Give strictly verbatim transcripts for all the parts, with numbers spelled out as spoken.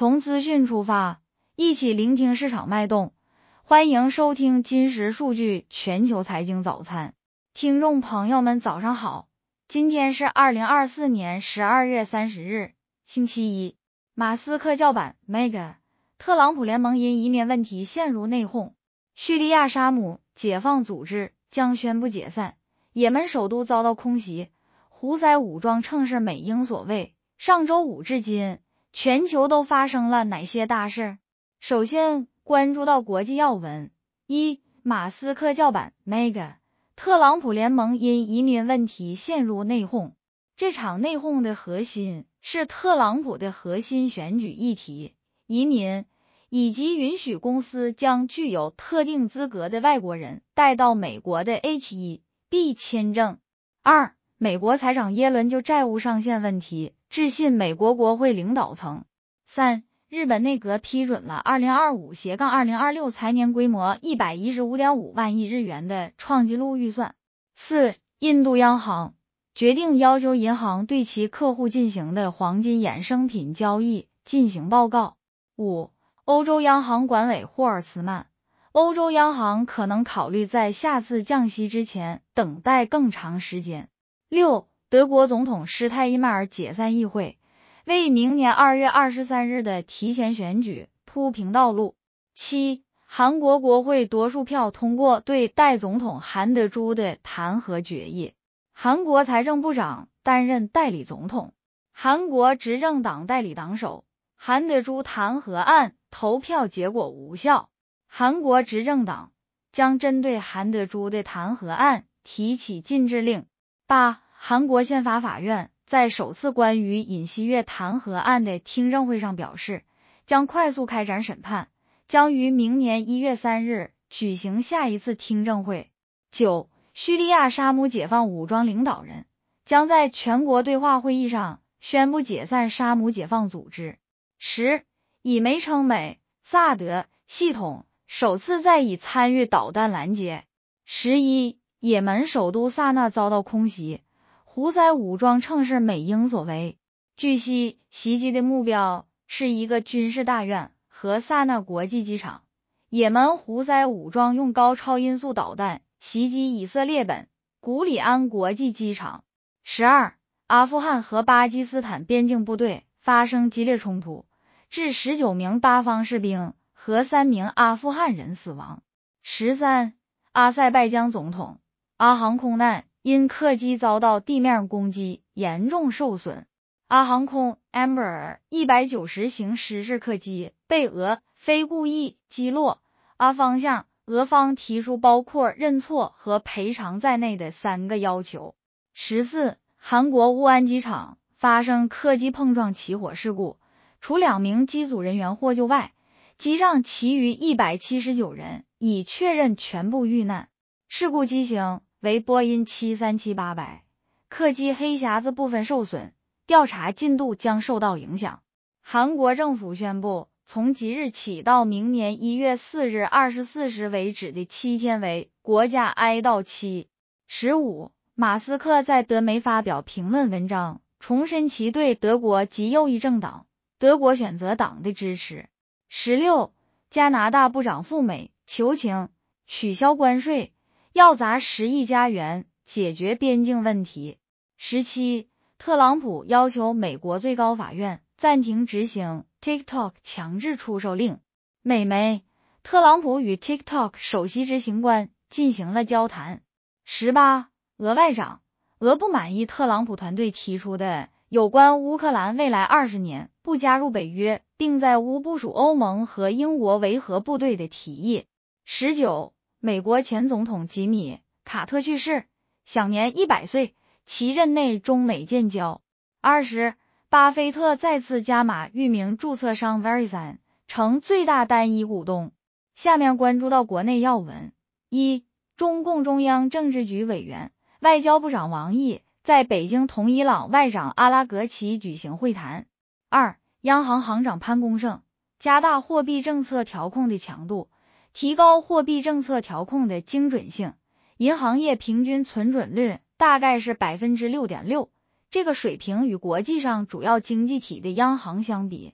从资讯出发，一起聆听市场脉动。欢迎收听金石数据全球财经早餐。听众朋友们早上好，今天是二零二四年十二月三十日，星期一。马斯克叫板 Mega， 特朗普联盟因移民问题陷入内讧。叙利亚沙姆解放组织将宣布解散。也门首都遭到空袭，胡塞武装乘势美英所为。上周五至今，全球都发生了哪些大事？首先关注到国际要闻。一、马斯克叫板 Mega， 特朗普联盟因移民问题陷入内讧。这场内讧的核心是特朗普的核心选举议题，移民，以及允许公司将具有特定资格的外国人带到美国的 H 一 B 签证。二、美国财长耶伦就债务上限问题致信美国国会领导层。三、日本内阁批准了 二零二五至二零二六 财年规模 一百一十五点五万亿日元的创纪录预算。四、印度央行决定要求银行对其客户进行的黄金衍生品交易进行报告。五、欧洲央行管委霍尔茨曼，欧洲央行可能考虑在下次降息之前等待更长时间。六、德国总统施泰因迈尔解散议会，为明年二月二十三日的提前选举铺平道路。七、韩国国会多数票通过对代总统韩德洙的弹劾决议，韩国财政部长担任代理总统，韩国执政党代理党首。韩德洙弹劾案投票结果无效，韩国执政党将针对韩德洙的弹劾案提起禁制令。八、韩国宪法法院在首次关于尹锡悦弹劾案的听证会上表示，将快速开展审判，将于明年一月三日举行下一次听证会。九、叙利亚沙姆解放武装领导人将在全国对话会议上宣布解散沙姆解放组织。十、以美称美，萨德系统首次在以参与导弹拦截。十一、也门首都萨那遭到空袭，胡塞武装乘势美英所为。据悉，袭击的目标是一个军事大院和萨那国际机场。也门胡塞武装用高超音速导弹袭击以色列本古里安国际机场。十二、阿富汗和巴基斯坦边境部队发生激烈冲突，致十九名巴方士兵和三名阿富汗人死亡。十三、阿塞拜疆总统阿航空难因客机遭到地面攻击严重受损。阿航空 Embraer 一百九十型失事客机被俄非故意击落，阿方向俄方提出包括认错和赔偿在内的三个要求。十四、韩国乌安机场发生客机碰撞起火事故，除两名机组人员获救外，机上其余一百七十九人已确认全部遇难。事故机型为波音七三七八百，客机黑匣子部分受损，调查进度将受到影响。韩国政府宣布，从即日起到明年一月四日二十四时为止的七天为国家哀悼期。十五、马斯克在德媒发表评论文章，重申其对德国极右翼政党德国选择党的支持。十六、加拿大部长赴美求情，取消关税，要砸十亿加元解决边境问题。十七、特朗普要求美国最高法院暂停执行 TikTok 强制出售令。美媒，特朗普与 TikTok 首席执行官进行了交谈。十八、俄外长，俄不满意特朗普团队提出的有关乌克兰未来二十年不加入北约，并在乌部署欧盟和英国维和部队的提议。十九、美国前总统吉米·卡特去世，享年一百岁，其任内中美建交。二十、巴菲特再次加码域名注册商 Verizon， 成最大单一股东。下面关注到国内要闻。一、中共中央政治局委员、外交部长王毅在北京同伊朗外长阿拉格齐举行会谈。二、央行行长潘功胜加大货币政策调控的强度，提高货币政策调控的精准性，银行业平均存准率大概是 百分之六点六， 这个水平与国际上主要经济体的央行相比，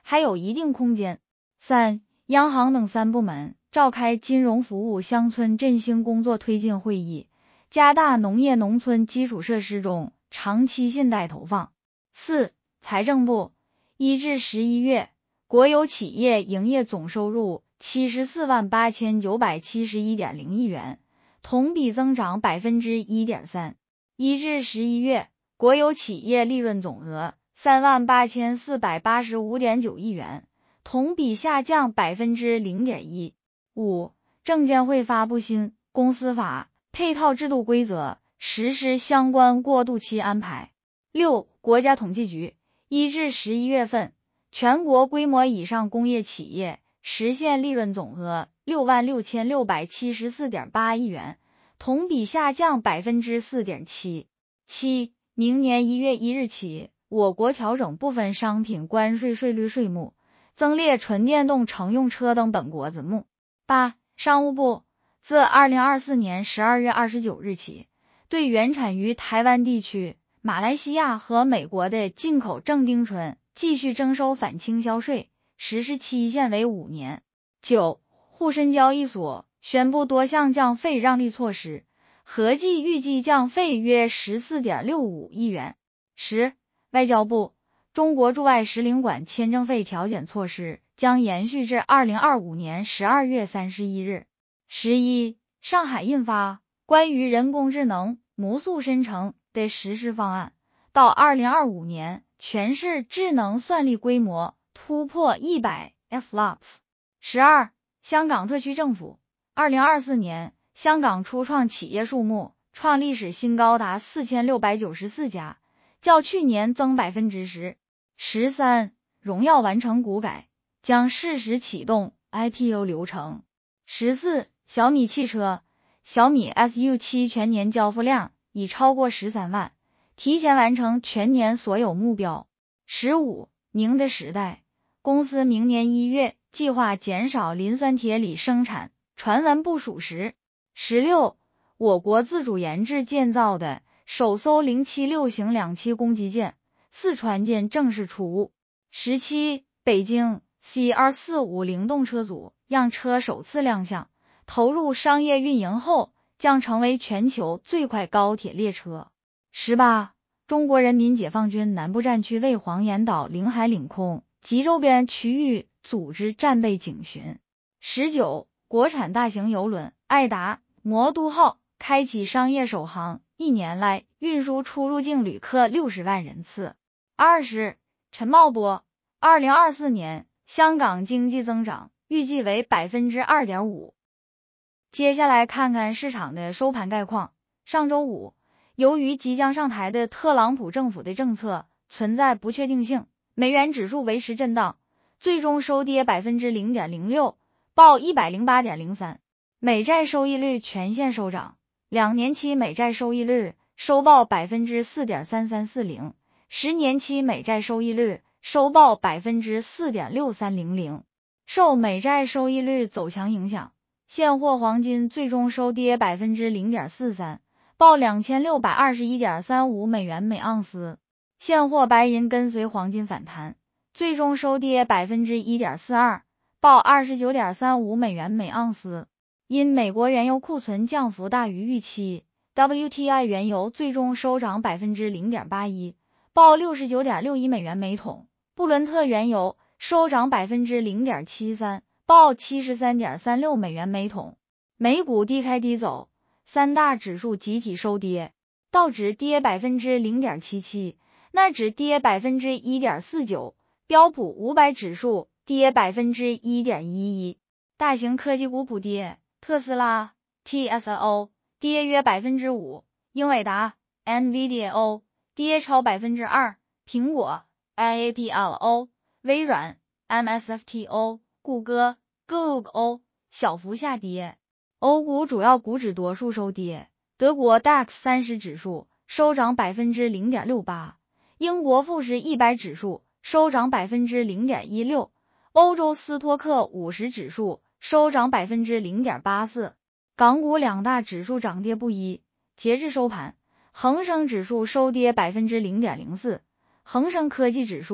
还有一定空间。三、央行等三部门召开金融服务乡村振兴工作推进会议，加大农业农村基础设施中长期信贷投放。四、财政部一至十一月，国有企业营业总收入七十四万八千九百七十一点零亿元，同比增长 百分之一点三。一至十一月，国有企业利润总额三万八千四百八十五点九亿元，同比下降 百分之零点一。五、证监会发布新公司法配套制度规则，实施相关过渡期安排。六、国家统计局一至十一月份，全国规模以上工业企业实现利润总额六万六千六百七十四点八亿元，同比下降 百分之四点七。七、明年一月一日起，我国调整部分商品关税税率税目，增列纯电动乘用车等本国子目。八、商务部自二零二四年十二月二十九日起，对原产于台湾地区、马来西亚和美国的进口正丁醇继续征收反倾销税，实施期限为五年。九、沪深交易所宣布多项降费让利措施，合计预计降费约 十四点六五亿元。十、外交部中国驻外使领馆签证费调减措施将延续至二零二五年十二月三十一日。十一、上海印发关于人工智能模塑生成的实施方案，到二零二五年，全市智能算力规模突破一百 F L O P S。十二、香港特区政府二零二四年，香港初创企业数目创历史新高，达四千六百九十四家，较去年增 百分之十。十三、荣耀完成股改，将适时启动 I P O 流程。十四、小米汽车小米 S U 七 全年交付量已超过十三万，提前完成全年所有目标。十五、宁的时代公司明年一月计划减少磷酸铁锂生产，传闻不属实。十六、我国自主研制建造的首艘零七六型两栖攻击舰四川舰正式出坞。十七、北京 C 二四五 灵动车组样车首次亮相，投入商业运营后将成为全球最快高铁列车。十八、中国人民解放军南部战区为黄岩岛领海领空及周边区域组织战备警巡。十九、国产大型邮轮爱达魔都号开启商业首航，一年来运输出入境旅客六十万人次。二十、陈茂波二零二四年香港经济增长预计为 百分之二点五。 接下来看看市场的收盘概况。上周五，由于即将上台的特朗普政府的政策存在不确定性，美元指数维持震荡，最终收跌 百分之零点零六， 报 一百零八点零三。 美债收益率全线收涨，两年期美债收益率收报 百分之四点三三四零， 十年期美债收益率收报 百分之四点六三零零。 受美债收益率走强影响，现货黄金最终收跌 百分之零点四三， 报 两千六百二十一点三五美元每盎司。现货白银跟随黄金反弹，最终收跌 百分之一点四二， 报 二十九点三五美元每盎司。因美国原油库存降幅大于预期， W T I 原油最终收涨 百分之零点八一， 报 六十九点六一美元每桶。布伦特原油收涨 百分之零点七三， 报 七十三点三六美元每桶。美股低开低走，三大指数集体收跌，道指跌 百分之零点七七， 纳指跌 百分之一点四九， 标普五百指数跌 百分之一点一一。 大型科技股补跌，特斯拉 T S O 跌约 百分之五， 英伟达 N V D A O 跌超 百分之二， 苹果 I A P L O 微软 M S F T O 谷歌 Google 小幅下跌。欧股主要股指多数收跌，德国 D A X 三十指数收涨 百分之零点六八， 英国富时一百指数收涨 百分之零点一六， 欧洲斯托克五十指数收涨 百分之零点八四。 港股两大指数涨跌不一，截至收盘，恒生指数收跌 百分之零点零四， 恒生科技指数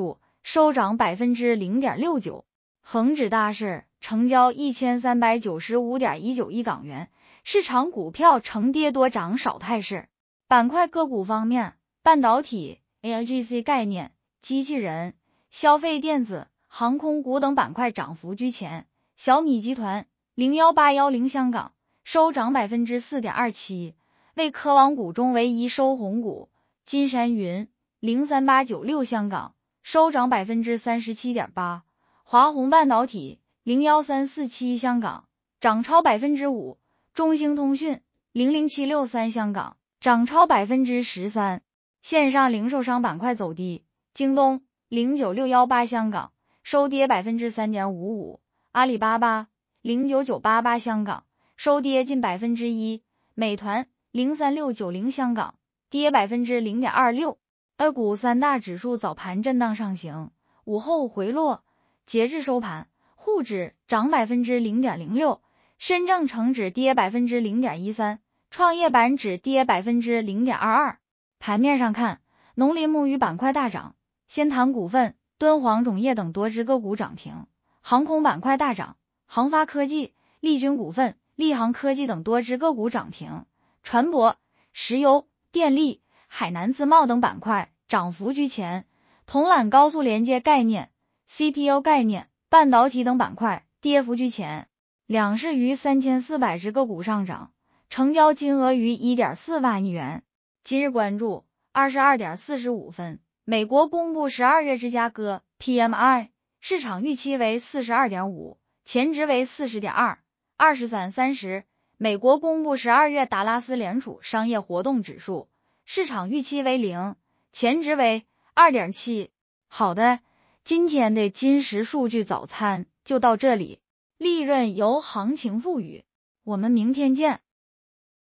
收涨 百分之零点六九。恒指大市成交 一千三百九十五点一九亿港元，市场股票呈跌多涨少态势。板块个股方面，半导体、A I G C 概念、机器人、消费电子、航空股等板块涨幅居前。小米集团零一八一零香港收涨 百分之四点二七， 为科网股中唯一收红股。金山云零三八九六香港收涨 百分之三十七点八， 华虹半导体零一三四七香港涨超 百分之五， 中兴通讯零零七六三香港涨超 百分之十三。 线上零售商板块走低，京东零九六一八香港收跌 百分之三点五五， 阿里巴巴零九九八八香港收跌近 百分之一， 美团零三六九零香港跌 百分之零点二六。 A 股三大指数早盘震荡上行，午后回落，截至收盘，沪指涨 百分之零点零六， 深证成指跌 百分之零点一三， 创业板指跌 百分之零点二二。 盘面上看，农林牧渔板块大涨，先谈股份，敦煌种业等多只个股涨停。航空板块大涨，航发科技、利君股份、利航科技等多只个股涨停。船舶、石油、电力、海南自贸等板块涨幅居前。铜缆高速连接概念、C P U 概念、半导体等板块跌幅居前。两市逾三千四百只个股上涨，成交金额逾 一点四万亿元。今日关注二十二点四十五分，美国公布十二月芝加哥 P M I， 市场预期为 四十二点五， 前值为 四十点二。 二十三三十，美国公布十二月达拉斯联储商业活动指数，市场预期为零，前值为 二点七。 好的，今天的金石数据早餐就到这里，利润由行情赋予，我们明天见。